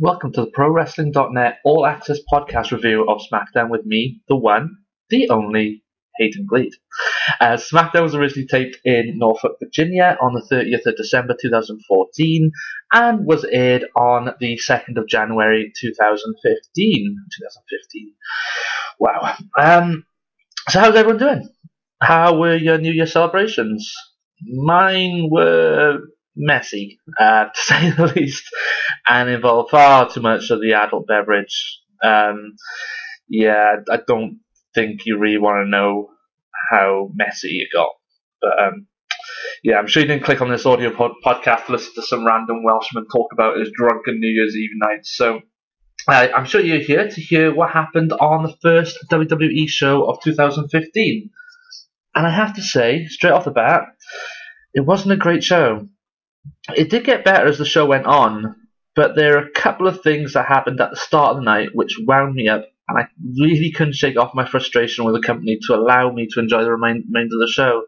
Welcome to the ProWrestling.net All Access Podcast review of SmackDown with me, the one, the only, Hayden Gleed. SmackDown was originally taped in Norfolk, Virginia on the 30th of December 2014 and was aired on the 2nd of January 2015. Wow. So how's everyone doing? How were your New Year celebrations? Mine were messy, to say the least, and involved far too much of the adult beverage. I don't think you really want to know how messy it got. But I'm sure you didn't click on this audio podcast to listen to some random Welshman talk about his drunken New Year's Eve night. So I'm sure you're here to hear what happened on the first WWE show of 2015. And I have to say, straight off the bat, it wasn't a great show. It did get better as the show went on, but there are a couple of things that happened at the start of the night which wound me up, and I really couldn't shake off my frustration with the company to allow me to enjoy the remainder of the show.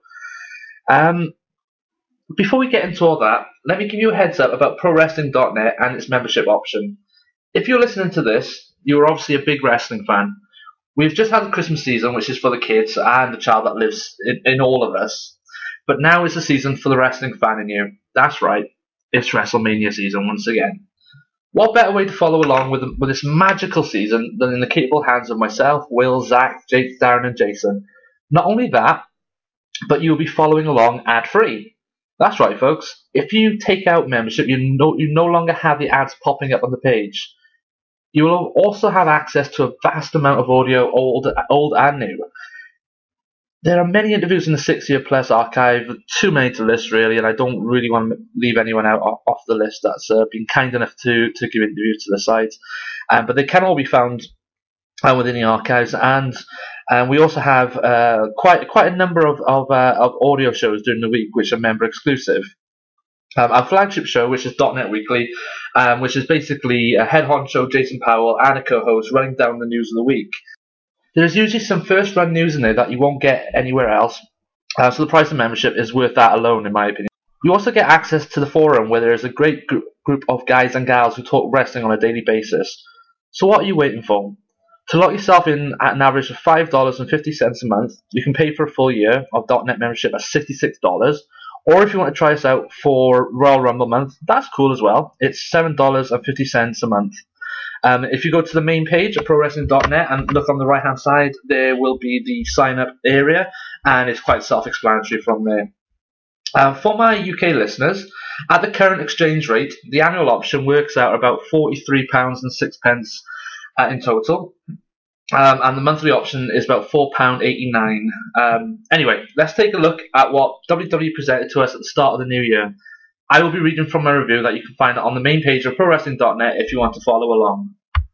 Before we get into all that, let me give you a heads up about ProWrestling.net and its membership option. If you're listening to this, you're obviously a big wrestling fan. We've just had the Christmas season, which is for the kids and the child that lives in all of us. But now is the season for the wrestling fan in you. That's right, it's WrestleMania season once again. What better way to follow along with this magical season than in the capable hands of myself, Will, Zach, Jake, Darren and Jason. Not only that, but you'll be following along ad-free. That's right, folks. If you take out membership, you no longer have the ads popping up on the page. You will also have access to a vast amount of audio, old and new. There are many interviews in the 6-year plus archive, too many to list really, and I don't really want to leave anyone out off the list that's been kind enough to give interviews to the site. But they can all be found within the archives, and we also have quite a number of audio shows during the week which are member exclusive. Our flagship show, which is .NET Weekly, which is basically a head honcho, Jason Powell, and a co-host running down the news of the week. There's usually some first-run news in there that you won't get anywhere else, so the price of membership is worth that alone, in my opinion. You also get access to the forum, where there is a great group of guys and gals who talk wrestling on a daily basis. So what are you waiting for? To lock yourself in at an average of $5.50 a month, you can pay for a full year of .NET membership at $66. Or if you want to try us out for Royal Rumble month, that's cool as well. It's $7.50 a month. If you go to the main page of ProWrestling.net and look on the right-hand side, there will be the sign-up area, and it's quite self-explanatory from there. For my UK listeners, at the current exchange rate, the annual option works out about £43.06 in total. And the monthly option is about £4.89. Anyway, let's take a look at what WWE presented to us at the start of the new year. I will be reading from my review that you can find on the main page of ProWrestling.net if you want to follow along.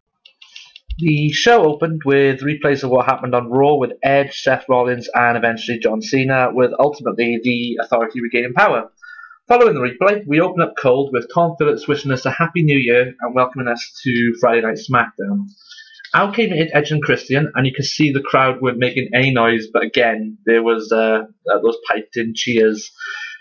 The show opened with replays of what happened on Raw with Edge, Seth Rollins, and eventually John Cena, with ultimately the Authority regaining power. Following the replay, we open up cold with Tom Phillips wishing us a happy new year and welcoming us to Friday Night SmackDown. Out came Edge and Christian, and you could see the crowd weren't making any noise, but again, there was those piped-in cheers.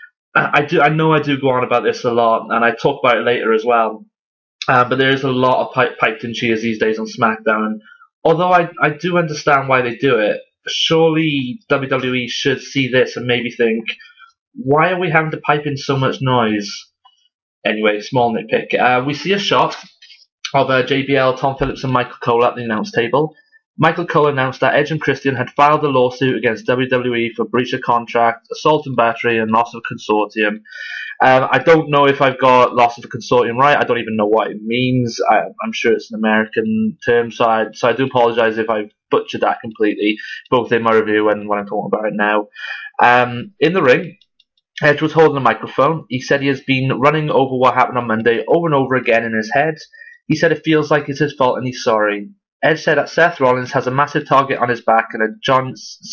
I know I do go on about this a lot, and I talk about it later as well, but there is a lot of piped-in cheers these days on SmackDown. And although I do understand why they do it, surely WWE should see this and maybe think, why are we having to pipe in so much noise? Anyway, small nitpick. We see a shot of JBL, Tom Phillips, and Michael Cole at the announce table. Michael Cole announced that Edge and Christian had filed a lawsuit against WWE for breach of contract, assault and battery, and loss of consortium. I don't know if I've got loss of consortium right. I don't even know what it means. I'm sure it's an American term, so I do apologise if I've butchered that completely, both in my review and when I'm talking about it now. In the ring, Edge was holding a microphone. He said he has been running over what happened on Monday over and over again in his head. He said it feels like it's his fault and he's sorry. Edge said that Seth Rollins has a massive target on his back and a John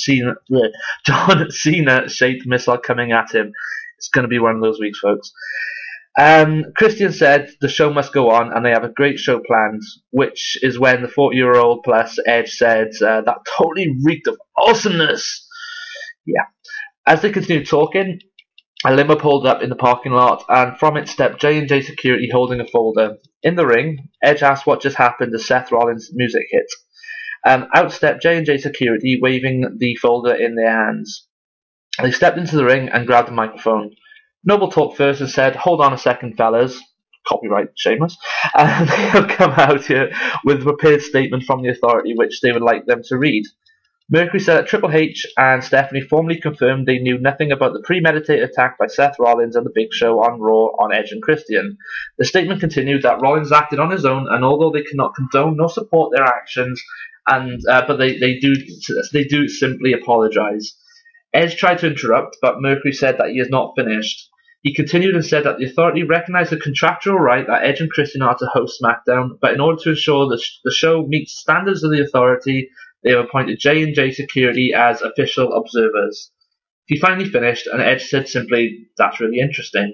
Cena-shaped missile coming at him. It's going to be one of those weeks, folks. Christian said the show must go on and they have a great show planned, which is when the 40-year-old plus Edge said that totally reeked of awesomeness. Yeah. As they continued talking, a limo pulled up in the parking lot, and from it stepped J&J Security holding a folder. In the ring, Edge asked what just happened as Seth Rollins' music hit. Out stepped J&J Security, waving the folder in their hands. They stepped into the ring and grabbed the microphone. Noble talked first and said, "Hold on a second, fellas." Copyright shameless. And they have come out here with a prepared statement from the Authority which they would like them to read. Mercury said that Triple H and Stephanie formally confirmed they knew nothing about the premeditated attack by Seth Rollins and the Big Show on Raw on Edge and Christian. The statement continued that Rollins acted on his own, and although they cannot condone nor support their actions, but they do simply apologize. Edge tried to interrupt, but Mercury said that he is not finished. He continued and said that the Authority recognized the contractual right that Edge and Christian are to host SmackDown, but in order to ensure that the show meets standards of the Authority, they have appointed J&J Security as official observers. He finally finished, and Edge said simply, "That's really interesting."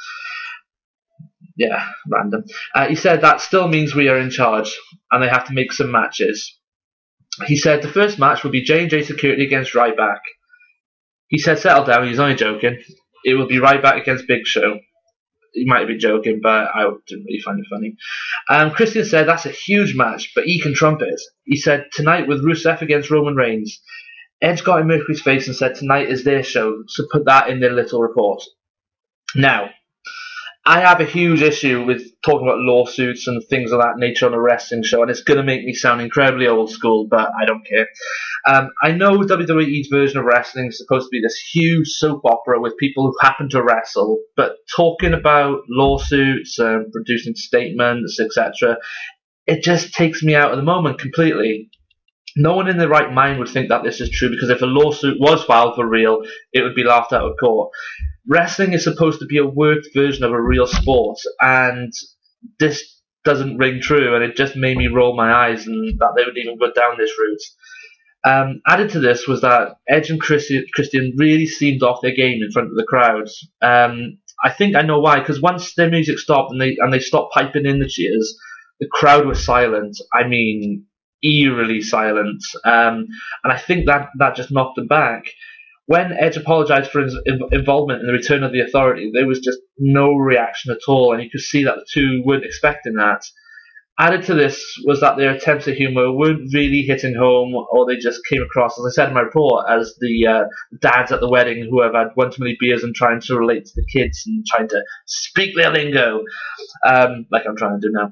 Yeah, random. He said that still means we are in charge, and they have to make some matches. He said the first match will be J&J Security against Ryback. He said, "Settle down, he's only joking. It will be Ryback against Big Show." He might have been joking, but I didn't really find it funny. Christian said that's a huge match, but he can trump it. He said tonight with Rusev against Roman Reigns. Edge got in Mercury's face and said tonight is their show, so put that in their little report. Now, I have a huge issue with talking about lawsuits and things of that nature on a wrestling show, and it's going to make me sound incredibly old school, but I don't care. I know WWE's version of wrestling is supposed to be this huge soap opera with people who happen to wrestle, but talking about lawsuits and producing statements, etc., it just takes me out of the moment completely. No one in their right mind would think that this is true, because if a lawsuit was filed for real, it would be laughed out of court. Wrestling is supposed to be a worked version of a real sport, and this doesn't ring true, and it just made me roll my eyes and that they would even go down this route. Added to this was that Edge and Christian really seemed off their game in front of the crowds. I think I know why, because once their music stopped and they stopped piping in the cheers, the crowd was silent. I mean, eerily silent. And I think that just knocked them back. When Edge apologized for his involvement in the return of the Authority, there was just no reaction at all, and you could see that the two weren't expecting that. Added to this was that their attempts at humour weren't really hitting home, or they just came across, as I said in my report, as the dads at the wedding who have had one too many beers and trying to relate to the kids and trying to speak their lingo, like I'm trying to do now.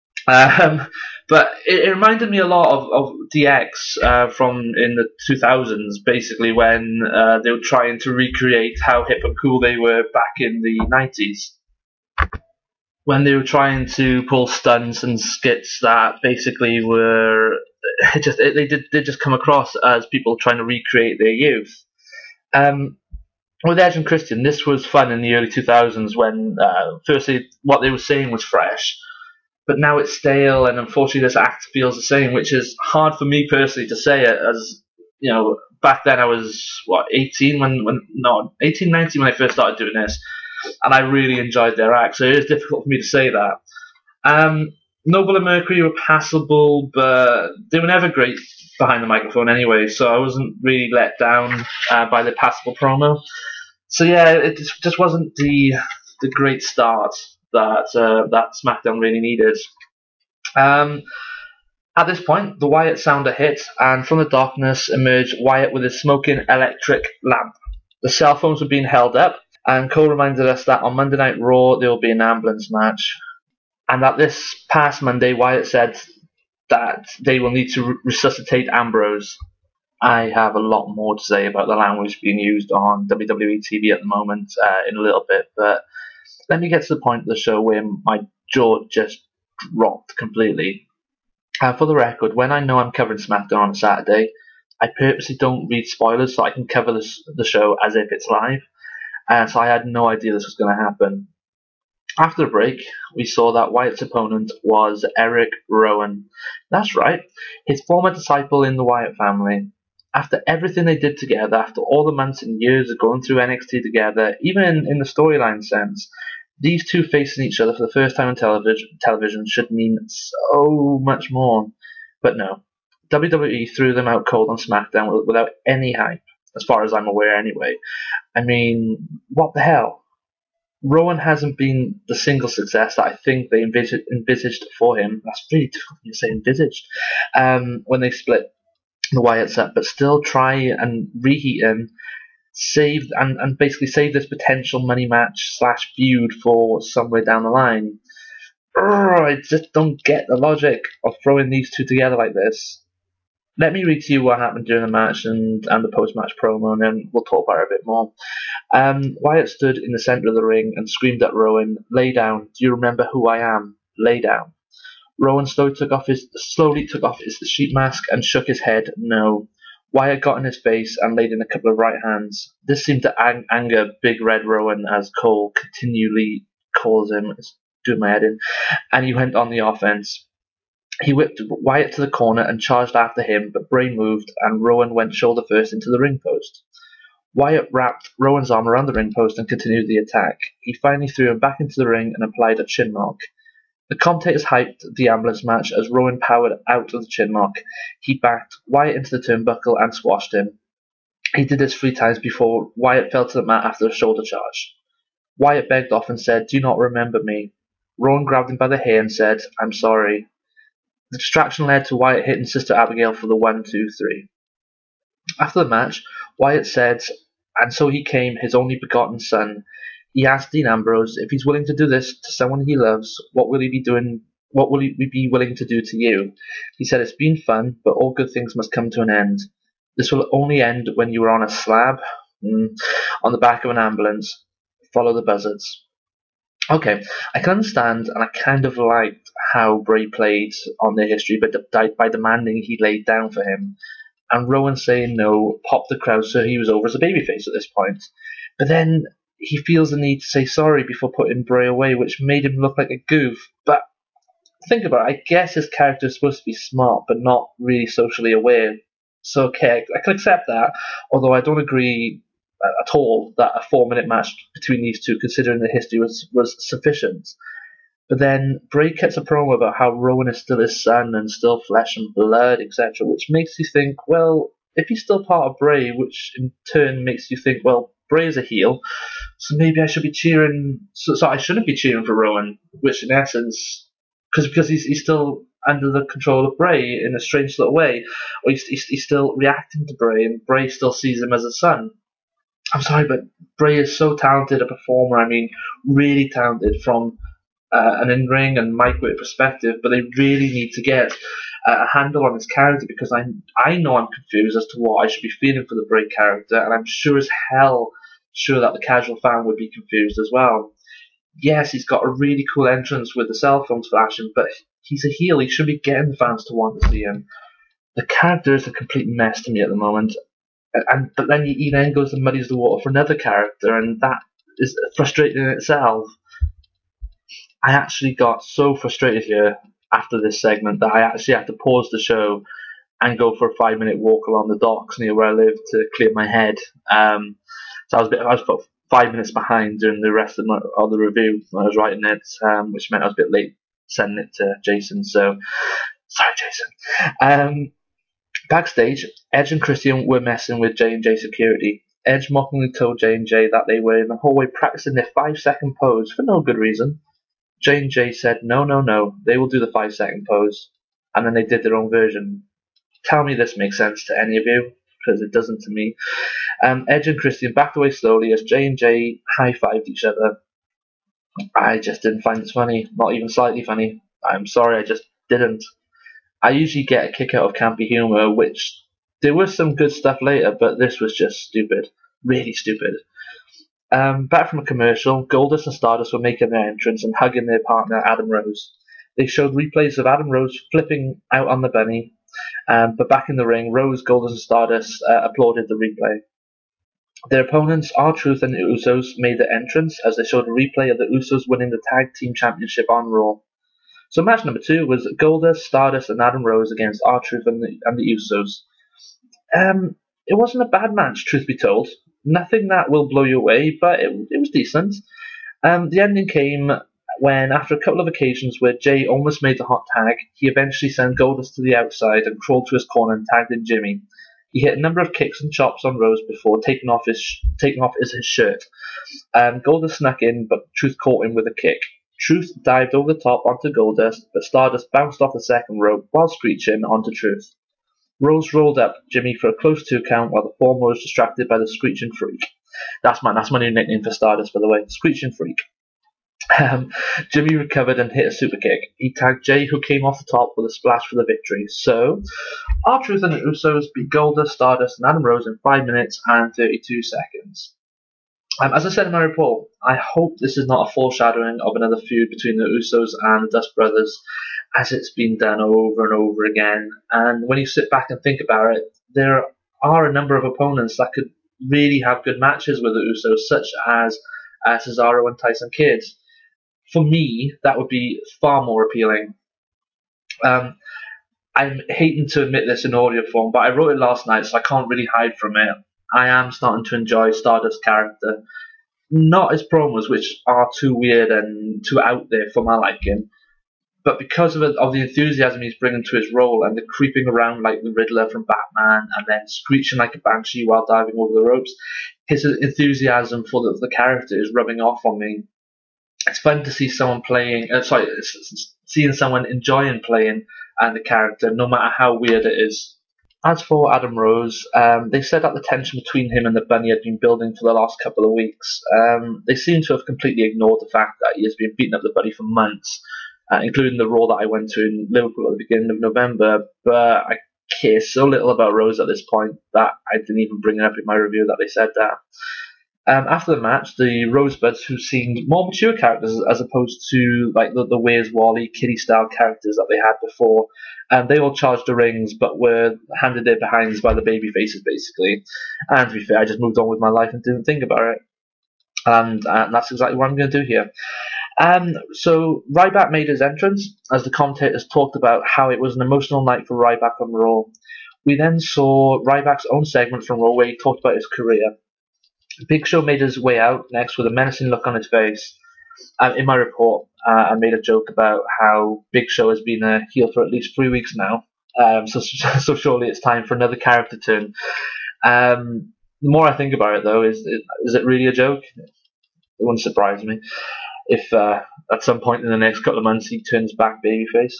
But it reminded me a lot of DX from in the 2000s, basically, when they were trying to recreate how hip and cool they were back in the 90s. When they were trying to pull stunts and skits that basically were they just come across as people trying to recreate their youth. With Edge and Christian, this was fun in the early 2000s when firstly what they were saying was fresh, but now it's stale, and unfortunately this act feels the same, which is hard for me personally to say it, as you know, back then I was 18 18, 19 when I first started doing this, and I really enjoyed their act, so it is difficult for me to say that. Noble and Mercury were passable, but they were never great behind the microphone anyway, so I wasn't really let down by the passable promo. So yeah, it just wasn't the great start that SmackDown really needed. At this point, the Wyatt sounder hit, and from the darkness emerged Wyatt with his smoking electric lamp. The cell phones were being held up, and Cole reminded us that on Monday Night Raw there will be an ambulance match, and that this past Monday Wyatt said that they will need to resuscitate Ambrose. I have a lot more to say about the language being used on WWE TV at the moment in a little bit, but let me get to the point of the show where my jaw just dropped completely. For the record, when I know I'm covering SmackDown on a Saturday, I purposely don't read spoilers so I can cover the show as if it's live, and so I had no idea this was going to happen. After the break, we saw that Wyatt's opponent was Eric Rowan. That's right, his former disciple in the Wyatt family. After everything they did together, after all the months and years of going through NXT together, even in the storyline sense, these two facing each other for the first time on television should mean so much more. But no, WWE threw them out cold on SmackDown without any hype, as far as I'm aware anyway. I mean, what the hell? Rowan hasn't been the single success that I think they envisaged for him. That's really difficult to say envisaged. When they split the Wyatts up, but still try and reheat him, and basically save this potential money match slash feud for somewhere down the line. I just don't get the logic of throwing these two together like this. Let me read to you what happened during the match and the post match promo, and then we'll talk about it a bit more. Wyatt stood in the centre of the ring and screamed at Rowan, "Lay down! Do you remember who I am? Lay down!" Rowan slowly took off his sheet mask and shook his head, no. Wyatt got in his face and laid in a couple of right hands. This seemed to anger Big Red Rowan, as Cole continually calls him. It's doing my head in. And he went on the offense. He whipped Wyatt to the corner and charged after him, but Bray moved and Rowan went shoulder first into the ring post. Wyatt wrapped Rowan's arm around the ring post and continued the attack. He finally threw him back into the ring and applied a chinlock. The commentators hyped the ambulance match as Rowan powered out of the chinlock. He backed Wyatt into the turnbuckle and squashed him. He did this 3 times before Wyatt fell to the mat after a shoulder charge. Wyatt begged off and said, "Do you not remember me?" Rowan grabbed him by the hair and said, "I'm sorry." The distraction led to Wyatt hitting Sister Abigail for the 1, 2, 3. After the match, Wyatt said, "And so he came, his only begotten son. He asked Dean Ambrose if he's willing to do this to someone he loves, what will he be doing? What will he be willing to do to you?" He said, "It's been fun, but all good things must come to an end. This will only end when you are on a slab, on the back of an ambulance. Follow the buzzards." Okay, I can understand, and I kind of liked how Bray played on their history, but by demanding he laid down for him, and Rowan saying no popped the crowd, so he was over as a babyface at this point. But then he feels the need to say sorry before putting Bray away, which made him look like a goof. But think about it, I guess his character is supposed to be smart, but not really socially aware. So okay, I can accept that, although I don't agree at all that a 4 minute match between these two, considering the history, was sufficient. But then Bray cuts a promo about how Rowan is still his son and still flesh and blood, etc., which makes you think, well, if he's still part of Bray, which in turn makes you think, well, Bray is a heel, so maybe I should be cheering. So I shouldn't be cheering for Rowan, which in essence, because he's still under the control of Bray in a strange sort of way, or he's still reacting to Bray, and Bray still sees him as a son. I'm sorry, but Bray is so talented a performer. I mean, really talented from an in-ring and mic-weight perspective, but they really need to get a handle on his character, because I know I'm confused as to what I should be feeling for the Bray character, and I'm sure as hell sure that the casual fan would be confused as well. Yes, he's got a really cool entrance with the cell phones flashing, but he's a heel. He should be getting the fans to want to see him. The character is a complete mess to me at the moment, but then he then goes and muddies the water for another character, and that is frustrating in itself. I actually got so frustrated here after this segment that I actually had to pause the show and go for a 5 minute walk along the docks near where I live to clear my head. So I was about 5 minutes behind during the rest of the review when I was writing it, which meant I was a bit late sending it to Jason. So sorry, Jason. Backstage, Edge and Christian were messing with J&J security. Edge mockingly told J&J that they were in the hallway practicing their 5 second pose for no good reason. J&J said, no, no, no, they will do the 5 second pose. And then they did their own version. Tell me this makes sense to any of you, because it doesn't to me. Edge and Christian backed away slowly as J&J high-fived each other. I just didn't find this funny, not even slightly funny. I'm sorry, I just didn't. I usually get a kick out of campy humour, which there was some good stuff later, but this was just stupid. Really stupid. Back from a commercial, Goldust and Stardust were making their entrance and hugging their partner Adam Rose. They showed replays of Adam Rose flipping out on the bunny, but back in the ring, Rose, Goldust and Stardust applauded the replay. Their opponents, R-Truth and the Usos, made their entrance as they showed a replay of the Usos winning the Tag Team Championship on Raw. So match number 2 was Goldust, Stardust and Adam Rose against R-Truth and the Usos. It wasn't a bad match, truth be told. Nothing that will blow you away, but it was decent. The ending came when, after a couple of occasions where Jay almost made the hot tag, he eventually sent Goldust to the outside and crawled to his corner and tagged in Jimmy. He hit a number of kicks and chops on Rose before taking off his shirt. Goldust snuck in, but Truth caught him with a kick. Truth dived over the top onto Goldust, but Stardust bounced off the second rope while screeching onto Truth. Rose rolled up Jimmy for a close 2 count while the former was distracted by the Screeching Freak. That's my new nickname for Stardust, by the way, Screeching Freak. Jimmy recovered and hit a super kick. He tagged Jay, who came off the top with a splash for the victory. So, R-Truth and the Usos beat Goldust, Stardust, and Adam Rose in 5 minutes and 32 seconds. As I said in my report, I hope this is not a foreshadowing of another feud between the Usos and the Dust Brothers, as it's been done over and over again. And when you sit back and think about it, there are a number of opponents that could really have good matches with the Usos, such as Cesaro and Tyson Kidd. For me, that would be far more appealing. I'm hating to admit this in audio form, but I wrote it last night, so I can't really hide from it. I am starting to enjoy Stardust's character. Not his promos, which are too weird and too out there for my liking, but because of the enthusiasm he's bringing to his role and the creeping around like the Riddler from Batman and then screeching like a banshee while diving over the ropes, his enthusiasm for the character is rubbing off on me. It's fun to see someone seeing someone enjoying playing and the character, no matter how weird it is. As for Adam Rose, they said that the tension between him and the Bunny had been building for the last couple of weeks. They seem to have completely ignored the fact that he has been beating up the Bunny for months, including the Raw that I went to in Liverpool at the beginning of November. But I care so little about Rose at this point that I didn't even bring it up in my review that they said that. After the match, the Rosebuds, who seemed more mature characters as opposed to like the Where's Wally, Kitty style characters that they had before, they all charged the rings but were handed their behinds by the baby faces basically. And to be fair, I just moved on with my life and didn't think about it. And that's exactly what I'm going to do here. So Ryback made his entrance as the commentators talked about how it was an emotional night for Ryback on Raw. We then saw Ryback's own segment from Raw where he talked about his career. Big Show made his way out next with a menacing look on his face. In my report, I made a joke about how Big Show has been a heel for at least 3 weeks now. So surely it's time for another character turn. The more I think about it, though, is it really a joke? It wouldn't surprise me if at some point in the next couple of months he turns back babyface.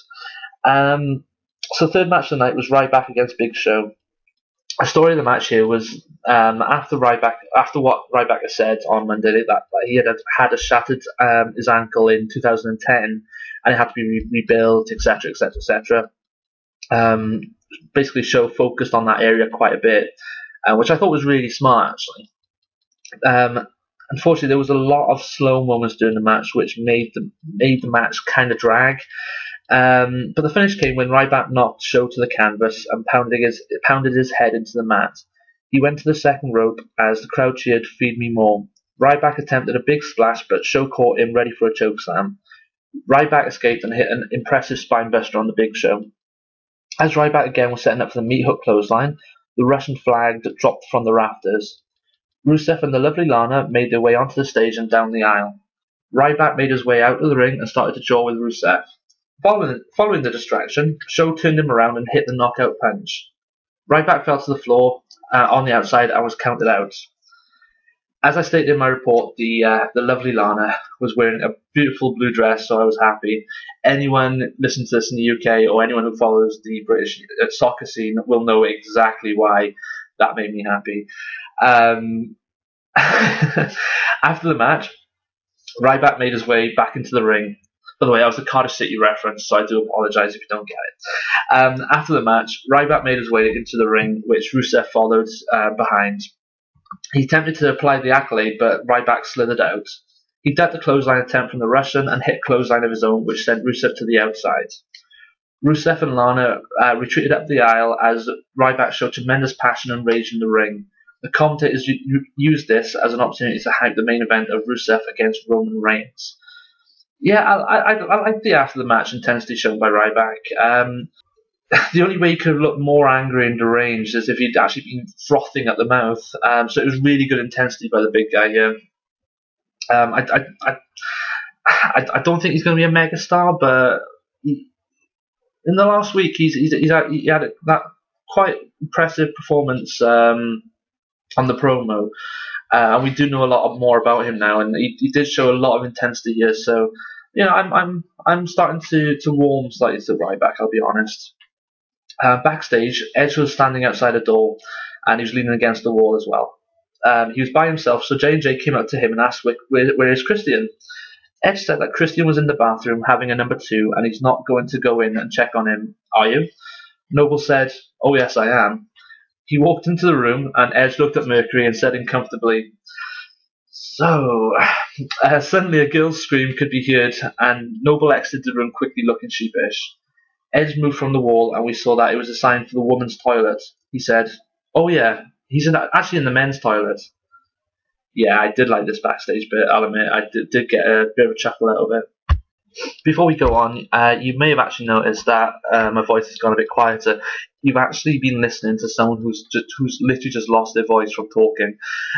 So third match of the night was Ryback against Big Show. The story of the match here was after what Ryback had said on Monday that he had shattered his ankle in 2010 and it had to be rebuilt, etc., etc., etc. Basically, Show focused on that area quite a bit, which I thought was really smart actually. Unfortunately, there was a lot of slow moments during the match, which made the match kind of drag. But the finish came when Ryback knocked Show to the canvas and pounded his head into the mat. He went to the second rope as the crowd cheered, "Feed me more." Ryback attempted a big splash, but Show caught him ready for a chokeslam. Ryback escaped and hit an impressive spinebuster on the Big Show. As Ryback again was setting up for the meat hook clothesline, the Russian flag dropped from the rafters. Rusev and the lovely Lana made their way onto the stage and down the aisle. Ryback made his way out of the ring and started to jaw with Rusev. Following the distraction, Show turned him around and hit the knockout punch. Ryback fell to the floor on the outside and was counted out. As I stated in my report, the lovely Lana was wearing a beautiful blue dress, so I was happy. Anyone listening to this in the UK or anyone who follows the British soccer scene will know exactly why that made me happy. After the match, Ryback made his way back into the ring. By the way, that was a Cardiff City reference, so I do apologise if you don't get it. After the match, Ryback made his way into the ring, which Rusev followed behind. He attempted to apply the accolade, but Ryback slithered out. He ducked a clothesline attempt from the Russian and hit a clothesline of his own, which sent Rusev to the outside. Rusev and Lana retreated up the aisle as Ryback showed tremendous passion and rage in the ring. The commentators used this as an opportunity to hype the main event of Rusev against Roman Reigns. Yeah, I like the after the match intensity shown by Ryback. The only way he could have looked more angry and deranged is if he'd actually been frothing at the mouth. So it was really good intensity by the big guy here. I don't think he's going to be a megastar, but in the last week he had that quite impressive performance on the promo. And we do know a lot more about him now, and he did show a lot of intensity here. So, I'm starting to warm slightly to Ryback. I'll be honest. Backstage, Edge was standing outside a door, and he was leaning against the wall as well. He was by himself, so J&J came up to him and asked, where is Christian? Edge said that Christian was in the bathroom having a number two, and he's not going to go in and check on him. Are you? Noble said, oh yes, I am. He walked into the room, and Edge looked at Mercury and said uncomfortably, so, suddenly a girl's scream could be heard, and Noble exited the room quickly looking sheepish. Edge moved from the wall, and we saw that it was a sign for the woman's toilet. He said, oh yeah, he's actually in the men's toilet. Yeah, I did like this backstage bit, I'll admit. I did get a bit of a chuckle out of it. Before we go on, you may have actually noticed that my voice has gone a bit quieter. You've actually been listening to someone who's literally just lost their voice from talking.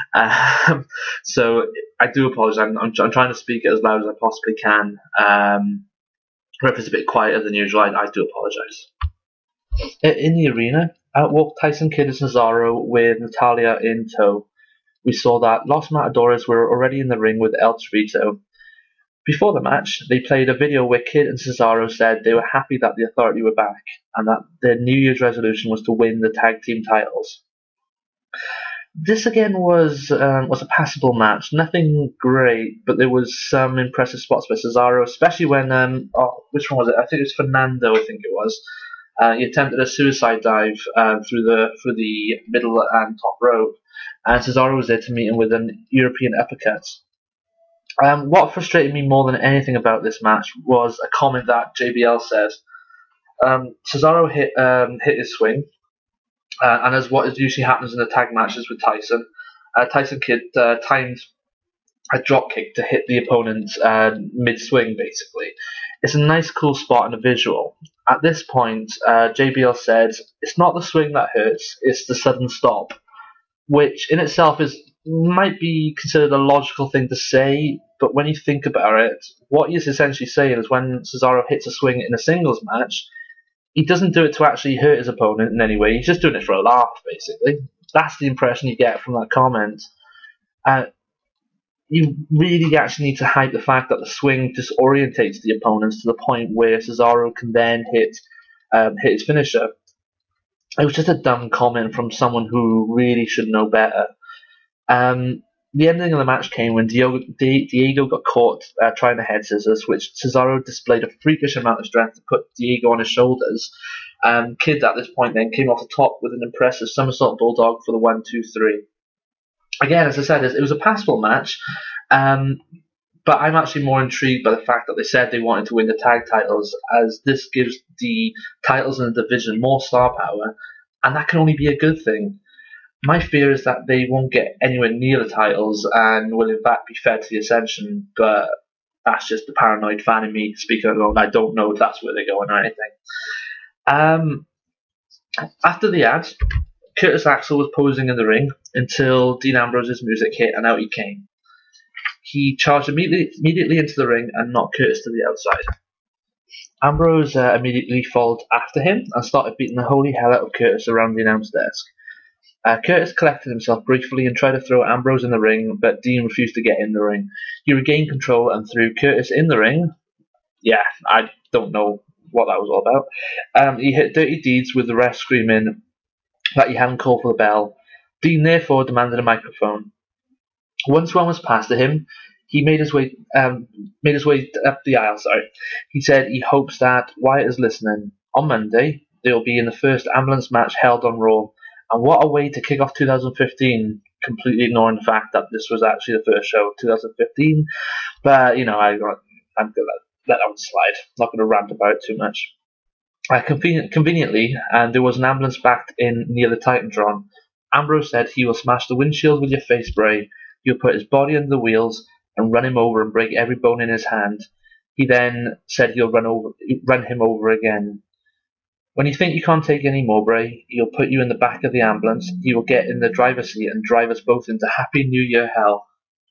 So I do apologise. I'm trying to speak it as loud as I possibly can. If it's a bit quieter than usual, I do apologise. In the arena, out walked Tyson Kidd and Cesaro with Natalya in tow. We saw that Los Matadores were already in the ring with El Torito. Before the match, they played a video where Kidd and Cesaro said they were happy that the Authority were back, and that their New Year's resolution was to win the tag team titles. This again was a passable match. Nothing great, but there was some impressive spots by Cesaro, especially when which one was it? I think it was Fernando. I think it was. He attempted a suicide dive through the middle and top rope, and Cesaro was there to meet him with an European uppercut. What frustrated me more than anything about this match was a comment that JBL says. Cesaro hit his swing, and as what usually happens in the tag matches with Tyson, Tyson Kidd timed a drop kick to hit the opponent mid-swing, basically. It's a nice, cool spot and a visual. At this point, JBL said, it's not the swing that hurts, it's the sudden stop, which in itself might be considered a logical thing to say, but when you think about it, what he's essentially saying is when Cesaro hits a swing in a singles match, he doesn't do it to actually hurt his opponent in any way, he's just doing it for a laugh, basically. That's the impression you get from that comment. You really actually need to hype the fact that the swing disorientates the opponents to the point where Cesaro can then hit his finisher. It was just a dumb comment from someone who really should know better. The ending of the match came when Diego got caught trying to head scissors, which Cesaro displayed a freakish amount of strength to put Diego on his shoulders. Kidd at this point then came off the top with an impressive somersault bulldog for the 1-2-3. Again, as I said, it was a passable match, but I'm actually more intrigued by the fact that they said they wanted to win the tag titles, as this gives the titles in the division more star power, and that can only be a good thing. My fear is that they won't get anywhere near the titles and will in fact be fed to the Ascension, but that's just the paranoid fan in me speaking alone. I don't know if that's where they're going or anything. After the ad, Curtis Axel was posing in the ring until Dean Ambrose's music hit and out he came. He charged immediately into the ring and knocked Curtis to the outside. Ambrose immediately followed after him and started beating the holy hell out of Curtis around the announce desk. Curtis collected himself briefly and tried to throw Ambrose in the ring, but Dean refused to get in the ring. He regained control and threw Curtis in the ring. Yeah, I don't know what that was all about. He hit Dirty Deeds with the ref screaming that he hadn't called for the bell. Dean therefore demanded a microphone. Once one was passed to him, he made his way up the aisle. He said he hopes that Wyatt is listening. On Monday, they will be in the first ambulance match held on Raw. And what a way to kick off 2015, completely ignoring the fact that this was actually the first show of 2015. But, I'm going to let that one slide. Not going to rant about it too much. Conveniently, there was an ambulance backed in near the Titantron. Ambrose said he will smash the windshield with your face spray. He'll put his body under the wheels and run him over and break every bone in his hand. He then said he'll run him over again. When you think you can't take any more, Bray, he'll put you in the back of the ambulance. He will get in the driver's seat and drive us both into Happy New Year hell.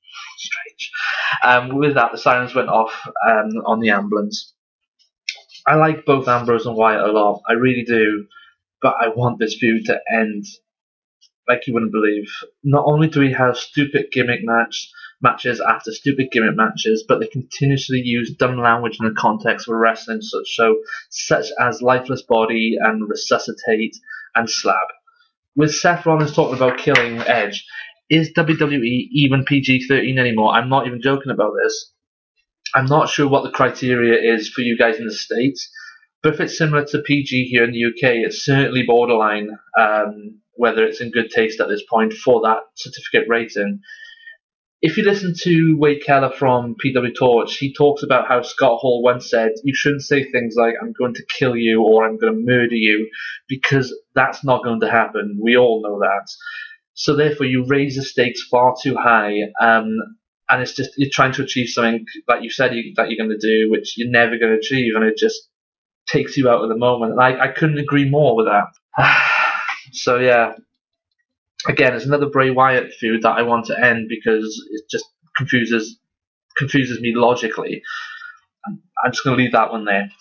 Strange. With that, the sirens went off on the ambulance. I like both Ambrose and Wyatt a lot. I really do. but I want this feud to end like you wouldn't believe. Not only do we have stupid matches after stupid gimmick matches, but they continuously use dumb language in the context of a wrestling such as lifeless body and resuscitate and slab. With Seth Rollins talking about killing Edge, is WWE even PG-13 anymore? I'm not even joking about this. I'm not sure what the criteria is for you guys in the States, but if it's similar to PG here in the UK, it's certainly borderline, whether it's in good taste at this point for that certificate rating. If you listen to Wade Keller from PW Torch, he talks about how Scott Hall once said, you shouldn't say things like, I'm going to kill you or I'm going to murder you, because that's not going to happen. We all know that. So therefore, you raise the stakes far too high, and it's just, you're trying to achieve something that you said that you're going to do, which you're never going to achieve, and it just takes you out of the moment. And I couldn't agree more with that. So yeah, again, it's another Bray Wyatt feud that I want to end because it just confuses me logically. I'm just going to leave that one there.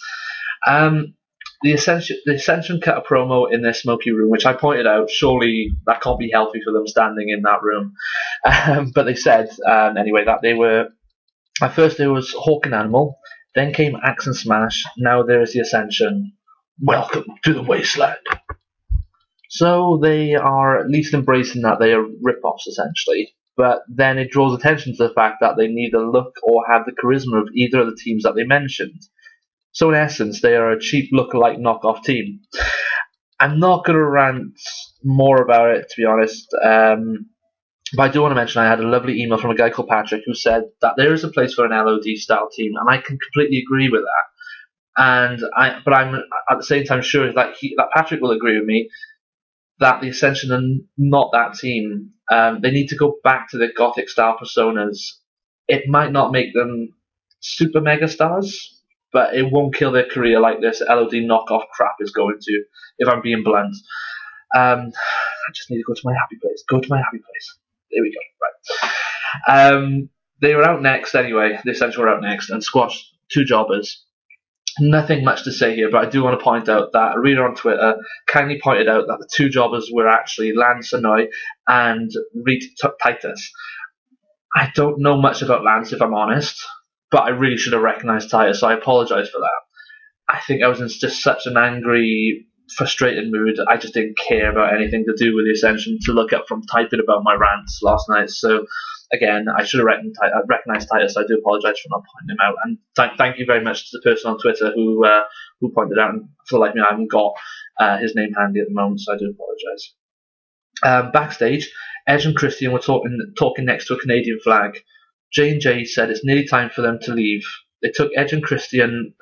The Ascension cut a promo in their smoky room, which I pointed out. Surely that can't be healthy for them standing in that room. But they said anyway that they were. At first there was Hawk and Animal, then came Axe and Smash. Now there is the Ascension. Welcome to the Wasteland. So they are at least embracing that they are rip-offs essentially. But then it draws attention to the fact that they neither look or have the charisma of either of the teams that they mentioned. So in essence, they are a cheap look-alike knockoff team. I'm not going to rant more about it, to be honest. But I do want to mention I had a lovely email from a guy called Patrick who said that there is a place for an LOD-style team, and I can completely agree with that. But I'm at the same time sure that Patrick will agree with me that the Ascension are not that team. They need to go back to their Gothic-style personas. It might not make them super mega stars, but it won't kill their career like this LOD knockoff crap is going to, if I'm being blunt. I just need to go to my happy place. Go to my happy place. There we go. Right. They were out next anyway. The Ascension were out next and squashed two jobbers. Nothing much to say here, but I do want to point out that a reader on Twitter kindly pointed out that the two jobbers were actually Lance Anoy and Reed Titus. I don't know much about Lance, if I'm honest, but I really should have recognised Titus, so I apologise for that. I think I was in just such an angry, frustrated mood. I just didn't care about anything to do with the Ascension to look up from typing about my rants last night. So again, I should have recognised Titus. I do apologise for not pointing him out. And thank you very much to the person on Twitter who pointed out. And for the life of me, I haven't got his name handy at the moment, so I do apologise. Backstage, Edge and Christian were talking next to a Canadian flag. J&J said it's nearly time for them to leave. They took Edge and Christian's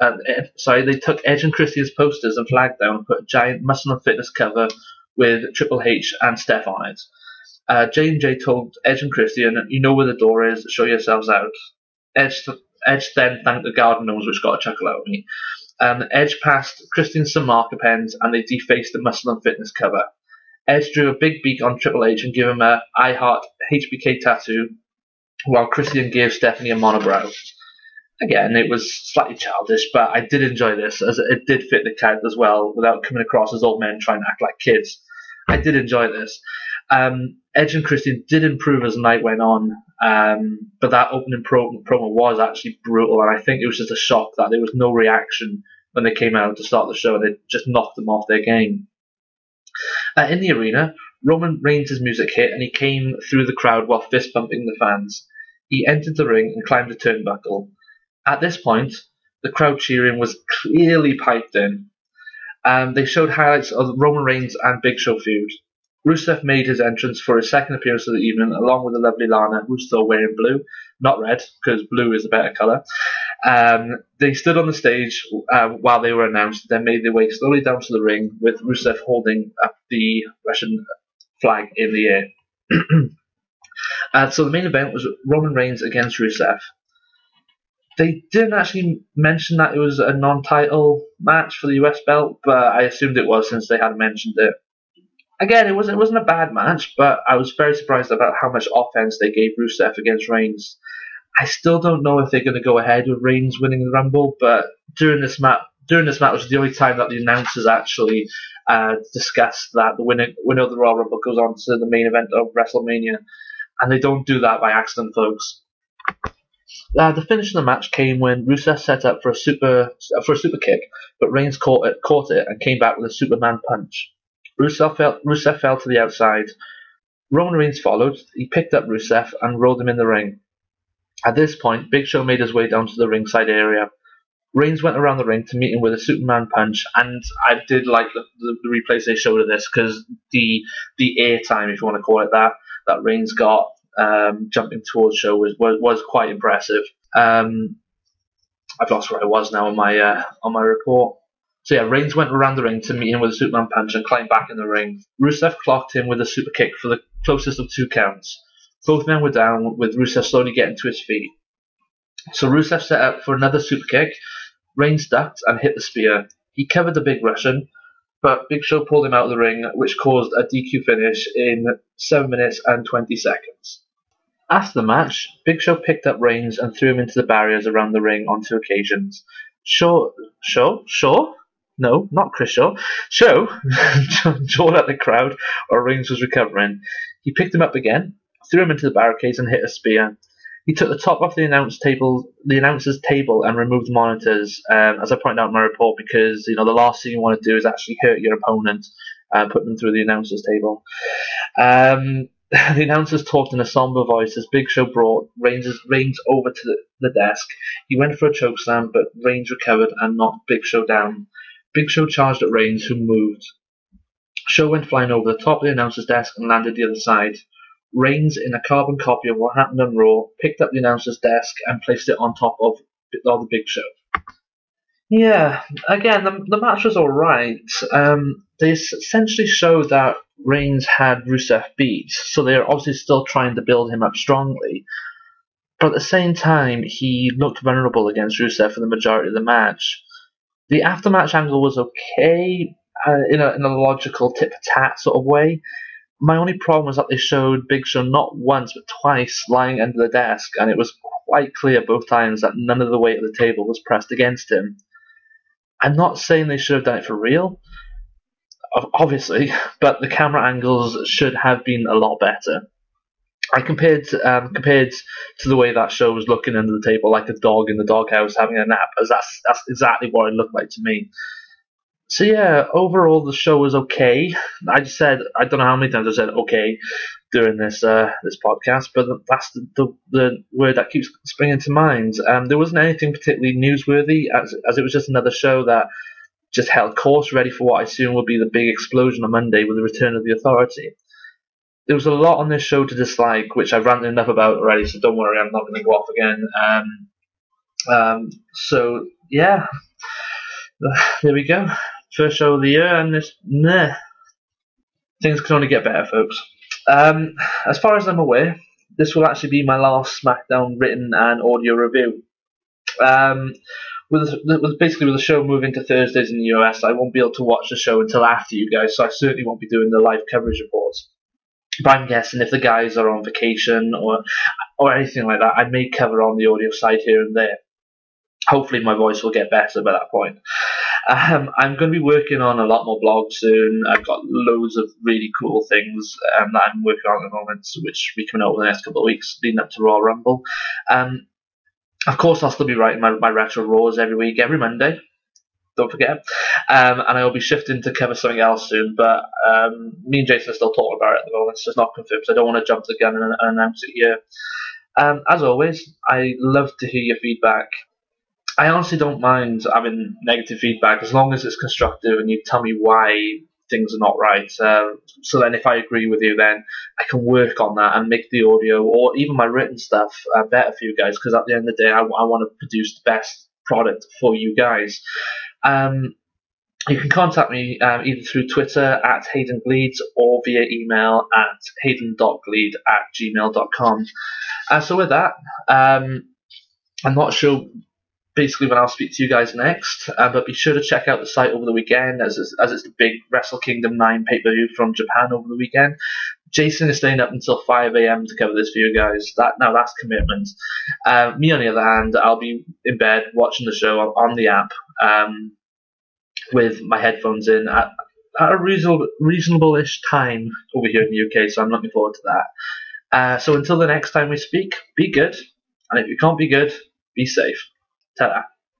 posters and flag down and put a giant Muscle and Fitness cover with Triple H and Steph on it. J&J told Edge and Christian, you know where the door is, show yourselves out. Edge then thanked the Garden Gnomes, which got a chuckle out of me. Edge passed Christian some marker pens and they defaced the Muscle and Fitness cover. Edge drew a big beak on Triple H and gave him a I Heart HBK tattoo, while Christian gave Stephanie a monobrow. Again, it was slightly childish, but I did enjoy this, as it did fit the character as well, without coming across as old men trying to act like kids. I did enjoy this. Edge and Christian did improve as the night went on, but that opening promo was actually brutal, and I think it was just a shock that there was no reaction when they came out to start the show, and it just knocked them off their game. In the arena, Roman Reigns' music hit, and he came through the crowd while fist bumping the fans. He entered the ring and climbed the turnbuckle. At this point, the crowd cheering was clearly piped in. They showed highlights of the Roman Reigns and Big Show feud. Rusev made his entrance for his second appearance of the evening, along with the lovely Lana, who's still wearing blue, not red, because blue is a better colour. They stood on the stage while they were announced, then made their way slowly down to the ring, with Rusev holding up the Russian flag in the air. So the main event was Roman Reigns against Rusev. They didn't actually mention that it was a non-title match for the US belt, but I assumed it was since they had mentioned it. Again, it wasn't a bad match, but I was very surprised about how much offense they gave Rusev against Reigns. I still don't know if they're going to go ahead with Reigns winning the Rumble, but during this match was the only time that the announcers actually discuss that the winner of the Royal Rumble goes on to the main event of WrestleMania, and they don't do that by accident, folks. The finish of the match came when Rusev set up for a super kick, but Reigns caught it and came back with a Superman punch. Rusev fell to the outside. Roman Reigns followed. He picked up Rusev and rolled him in the ring. At this point, Big Show made his way down to the ringside area. Reigns went around the ring to meet him with a Superman punch, and I did like the replays they showed of this because the airtime, if you want to call it that Reigns got jumping towards Show was quite impressive. I've lost where I was now on my report. So yeah, Reigns went around the ring to meet him with a Superman punch and climbed back in the ring. Rusev clocked him with a super kick for the closest of 2 counts. Both men were down, with Rusev slowly getting to his feet. So Rusev set up for another super kick. Reigns ducked and hit the spear. He covered the Big Russian, but Big Show pulled him out of the ring, which caused a DQ finish in 7 minutes and 20 seconds. After the match, Big Show picked up Reigns and threw him into the barriers around the ring on 2 occasions. Shaw? No, not Chris Shaw. Show jawed at the crowd while Reigns was recovering. He picked him up again, threw him into the barricades and hit a spear. He took the top off the announcer's table and removed the monitors, as I pointed out in my report, because the last thing you want to do is actually hurt your opponent, putting them through the announcer's table. The announcers talked in a somber voice as Big Show brought Reigns over to the desk. He went for a chokeslam, but Reigns recovered and knocked Big Show down. Big Show charged at Reigns, who moved. Show went flying over the top of the announcer's desk and landed the other side. Reigns, in a carbon copy of what happened on Raw, picked up the announcer's desk and placed it on top of the Big Show. Yeah, again, the match was alright. They essentially showed that Reigns had Rusev beat, so they're obviously still trying to build him up strongly. But at the same time, he looked vulnerable against Rusev for the majority of the match. The after-match angle was okay, in a logical tit-for-tat sort of way. My only problem was that they showed Big Show not once but twice lying under the desk, and it was quite clear both times that none of the weight of the table was pressed against him. I'm not saying they should have done it for real, obviously, but the camera angles should have been a lot better. I compared to the way that Show was looking under the table like a dog in the doghouse having a nap, as that's exactly what it looked like to me. So yeah, overall the show was okay. I just said, I don't know how many times I said okay during this podcast, but that's the word that keeps springing to mind. There wasn't anything particularly newsworthy, as it was just another show that just held course, ready for what I assume will be the big explosion on Monday with the return of the Authority. There was a lot on this show to dislike, which I've ranted enough about already, so don't worry, I'm not going to go off again. So yeah, there we go. First show of the year, and things can only get better, folks. As far as I'm aware, this will actually be my last SmackDown written and audio review. With the show moving to Thursdays in the US, I won't be able to watch the show until after you guys, so I certainly won't be doing the live coverage reports. But I'm guessing if the guys are on vacation or anything like that, I may cover on the audio side here and there. Hopefully my voice will get better by that point. I'm going to be working on a lot more blogs soon. I've got loads of really cool things that I'm working on at the moment, which will be coming out over the next couple of weeks leading up to Royal Rumble. Of course, I'll still be writing my retro Raws every week, every Monday. Don't forget. And I will be shifting to cover something else soon, but me and Jason are still talking about it at the moment, so it's not confirmed, so I don't want to jump the gun and announce it here. As always, I love to hear your feedback. I honestly don't mind having negative feedback as long as it's constructive and you tell me why things are not right. So then if I agree with you, then I can work on that and make the audio or even my written stuff better for you guys, because at the end of the day, I want to produce the best product for you guys. You can contact me either through Twitter at Hayden Gleeds or via email at hayden.gleed@gmail.com. So with that, I'm not sure basically when I'll speak to you guys next, but be sure to check out the site over the weekend, as it's the big Wrestle Kingdom 9 pay-per-view from Japan over the weekend. Jason is staying up until 5 a.m. to cover this for you guys. That's commitment. Me on the other hand, I'll be in bed watching the show on the app with my headphones in. at a reasonable-ish time over here in the UK, so I'm looking forward to that. So until the next time we speak, be good, and if you can't be good, be safe. Ta-da.